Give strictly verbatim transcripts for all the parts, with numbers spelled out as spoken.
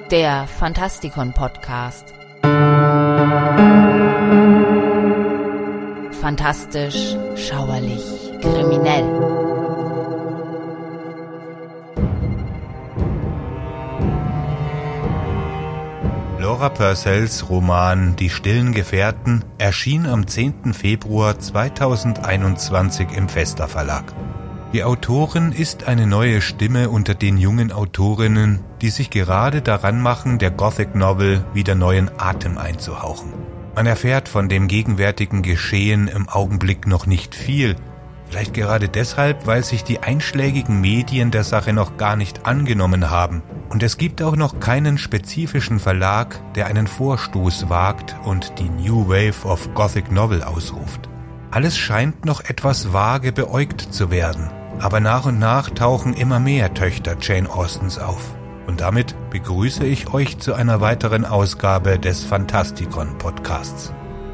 Der Fantastikon-Podcast. Fantastisch, schauerlich, kriminell. Laura Purcells Roman »Die stillen Gefährten« erschien am zehnten Februar zweitausendeinundzwanzig im Vesta Verlag. Die Autorin ist eine neue Stimme unter den jungen Autorinnen, die sich gerade daran machen, der Gothic Novel wieder neuen Atem einzuhauchen. Man erfährt von dem gegenwärtigen Geschehen im Augenblick noch nicht viel, vielleicht gerade deshalb, weil sich die einschlägigen Medien der Sache noch gar nicht angenommen haben. Und es gibt auch noch keinen spezifischen Verlag, der einen Vorstoß wagt und die New Wave of Gothic Novel ausruft. Alles scheint noch etwas vage beäugt zu werden, aber nach und nach tauchen immer mehr Töchter Jane Austens auf. Und damit begrüße ich euch zu einer weiteren Ausgabe des Fantastikon-Podcasts.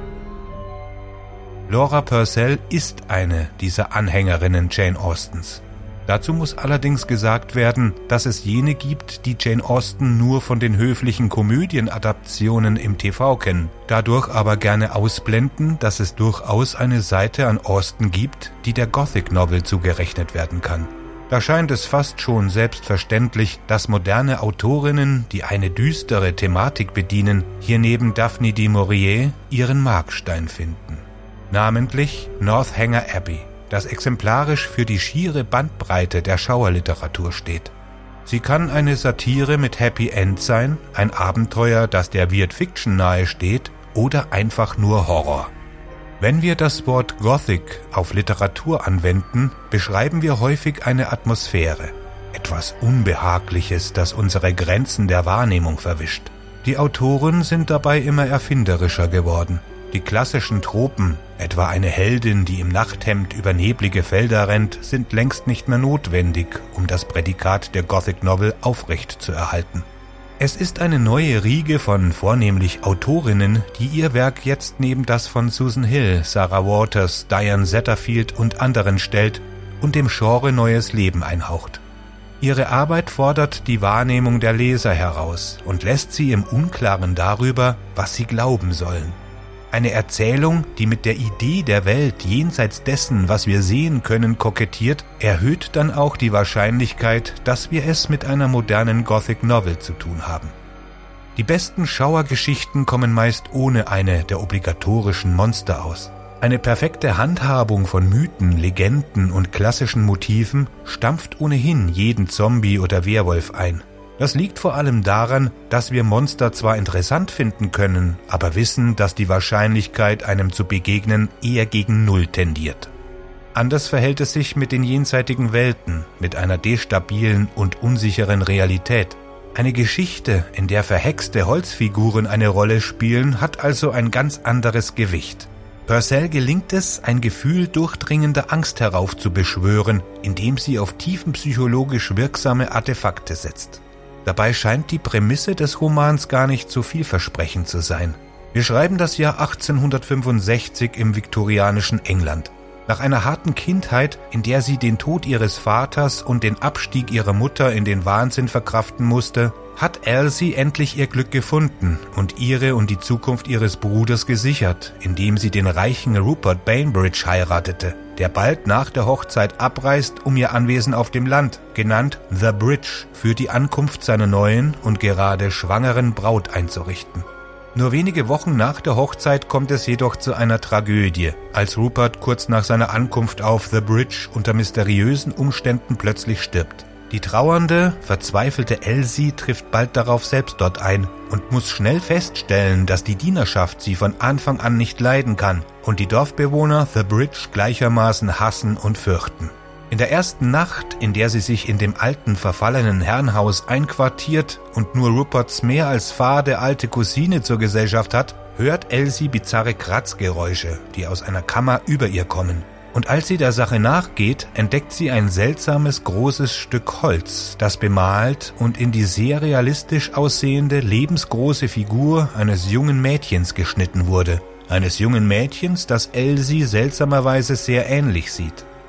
Laura Purcell ist eine dieser Anhängerinnen Jane Austens. Dazu muss allerdings gesagt werden, dass es jene gibt, die Jane Austen nur von den höflichen Komödienadaptionen im T V kennen, dadurch aber gerne ausblenden, dass es durchaus eine Seite an Austen gibt, die der Gothic Novel zugerechnet werden kann. Da scheint es fast schon selbstverständlich, dass moderne Autorinnen, die eine düstere Thematik bedienen, hier neben Daphne du Maurier ihren Markstein finden. Namentlich Northanger Abbey, das exemplarisch für die schiere Bandbreite der Schauerliteratur steht. Sie kann eine Satire mit Happy End sein, ein Abenteuer, das der Weird Fiction nahe steht, oder einfach nur Horror. Wenn wir das Wort Gothic auf Literatur anwenden, beschreiben wir häufig eine Atmosphäre, etwas Unbehagliches, das unsere Grenzen der Wahrnehmung verwischt. Die Autoren sind dabei immer erfinderischer geworden. Die klassischen Tropen, etwa eine Heldin, die im Nachthemd über neblige Felder rennt, sind längst nicht mehr notwendig, um das Prädikat der Gothic Novel aufrecht zu erhalten. Es ist eine neue Riege von vornehmlich Autorinnen, die ihr Werk jetzt neben das von Susan Hill, Sarah Waters, Diane Setterfield und anderen stellt und dem Genre neues Leben einhaucht. Ihre Arbeit fordert die Wahrnehmung der Leser heraus und lässt sie im Unklaren darüber, was sie glauben sollen. Eine Erzählung, die mit der Idee der Welt jenseits dessen, was wir sehen können, kokettiert, erhöht dann auch die Wahrscheinlichkeit, dass wir es mit einer modernen Gothic Novel zu tun haben. Die besten Schauergeschichten kommen meist ohne eine der obligatorischen Monster aus. Eine perfekte Handhabung von Mythen, Legenden und klassischen Motiven stampft ohnehin jeden Zombie oder Werwolf ein. Das liegt vor allem daran, dass wir Monster zwar interessant finden können, aber wissen, dass die Wahrscheinlichkeit, einem zu begegnen, eher gegen Null tendiert. Anders verhält es sich mit den jenseitigen Welten, mit einer destabilen und unsicheren Realität. Eine Geschichte, in der verhexte Holzfiguren eine Rolle spielen, hat also ein ganz anderes Gewicht. Purcell gelingt es, ein Gefühl durchdringender Angst heraufzubeschwören, indem sie auf tiefenpsychologisch wirksame Artefakte setzt. Dabei scheint die Prämisse des Romans gar nicht so vielversprechend zu sein. Wir schreiben das Jahr achtzehnhundertfünfundsechzig im viktorianischen England. Nach einer harten Kindheit, in der sie den Tod ihres Vaters und den Abstieg ihrer Mutter in den Wahnsinn verkraften musste, hat Elsie endlich ihr Glück gefunden und ihre und die Zukunft ihres Bruders gesichert, indem sie den reichen Rupert Bainbridge heiratete, der bald nach der Hochzeit abreist, um ihr Anwesen auf dem Land, genannt The Bridge, für die Ankunft seiner neuen und gerade schwangeren Braut einzurichten. Nur wenige Wochen nach der Hochzeit kommt es jedoch zu einer Tragödie, als Rupert kurz nach seiner Ankunft auf The Bridge unter mysteriösen Umständen plötzlich stirbt. Die trauernde, verzweifelte Elsie trifft bald darauf selbst dort ein und muss schnell feststellen, dass die Dienerschaft sie von Anfang an nicht leiden kann und die Dorfbewohner The Bridge gleichermaßen hassen und fürchten. In der ersten Nacht, in der sie sich in dem alten, verfallenen Herrenhaus einquartiert und nur Ruperts mehr als fade alte Cousine zur Gesellschaft hat, hört Elsie bizarre Kratzgeräusche, die aus einer Kammer über ihr kommen. Und als sie der Sache nachgeht, entdeckt sie ein seltsames, großes Stück Holz, das bemalt und in die sehr realistisch aussehende, lebensgroße Figur eines jungen Mädchens geschnitten wurde. Eines jungen Mädchens, das Elsie seltsamerweise sehr ähnlich sieht.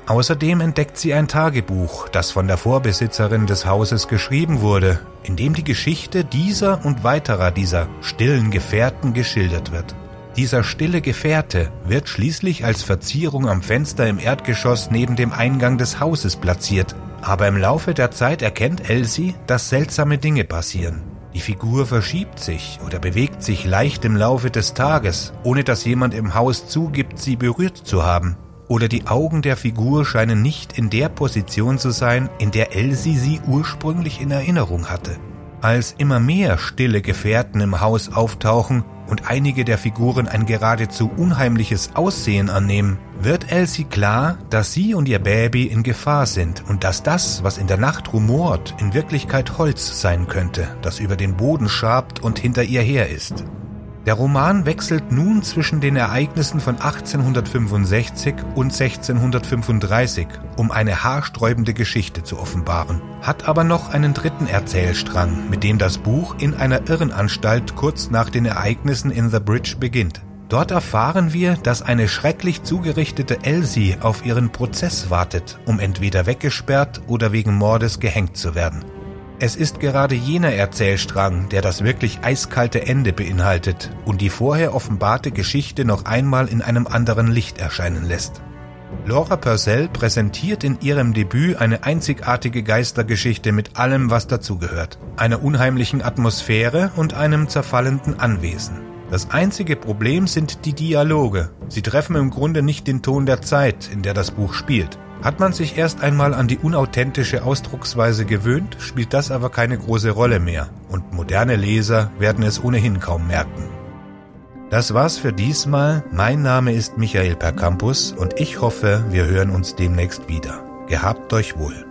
Außerdem entdeckt sie ein Tagebuch, das von der Vorbesitzerin des Hauses geschrieben wurde, in dem die Geschichte dieser und weiterer dieser stillen Gefährten geschildert wird. Dieser stille Gefährte wird schließlich als Verzierung am Fenster im Erdgeschoss neben dem Eingang des Hauses platziert. Aber im Laufe der Zeit erkennt Elsie, dass seltsame Dinge passieren. Die Figur verschiebt sich oder bewegt sich leicht im Laufe des Tages, ohne dass jemand im Haus zugibt, sie berührt zu haben. Oder die Augen der Figur scheinen nicht in der Position zu sein, in der Elsie sie ursprünglich in Erinnerung hatte. Als immer mehr stille Gefährten im Haus auftauchen und einige der Figuren ein geradezu unheimliches Aussehen annehmen, wird Elsie klar, dass sie und ihr Baby in Gefahr sind und dass das, was in der Nacht rumort, in Wirklichkeit Holz sein könnte, das über den Boden schabt und hinter ihr her ist. Der Roman wechselt nun zwischen den Ereignissen von achtzehnhundertfünfundsechzig und sechzehnhundertfünfunddreißig, um eine haarsträubende Geschichte zu offenbaren, hat aber noch einen dritten Erzählstrang, mit dem das Buch in einer Irrenanstalt kurz nach den Ereignissen in The Bridge beginnt. Dort erfahren wir, dass eine schrecklich zugerichtete Elsie auf ihren Prozess wartet, um entweder weggesperrt oder wegen Mordes gehängt zu werden. Es ist gerade jener Erzählstrang, der das wirklich eiskalte Ende beinhaltet und die vorher offenbarte Geschichte noch einmal in einem anderen Licht erscheinen lässt. Laura Purcell präsentiert in ihrem Debüt eine einzigartige Geistergeschichte mit allem, was dazugehört, einer unheimlichen Atmosphäre und einem zerfallenden Anwesen. Das einzige Problem sind die Dialoge. Sie treffen im Grunde nicht den Ton der Zeit, in der das Buch spielt. Hat man sich erst einmal an die unauthentische Ausdrucksweise gewöhnt, spielt das aber keine große Rolle mehr und moderne Leser werden es ohnehin kaum merken. Das war's für diesmal. Mein Name ist Michael Percampus und ich hoffe, wir hören uns demnächst wieder. Gehabt euch wohl.